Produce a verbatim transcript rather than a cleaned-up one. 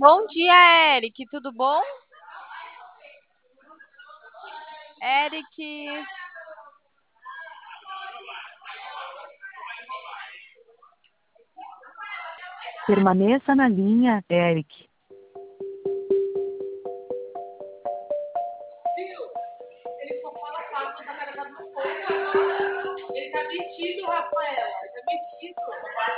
Bom dia, Eric. Tudo bom? Eric, Permaneça na linha, Eric. Ele só fala fácil da cara da boca. Ele tá metido, Rafaela. Ele tá metido.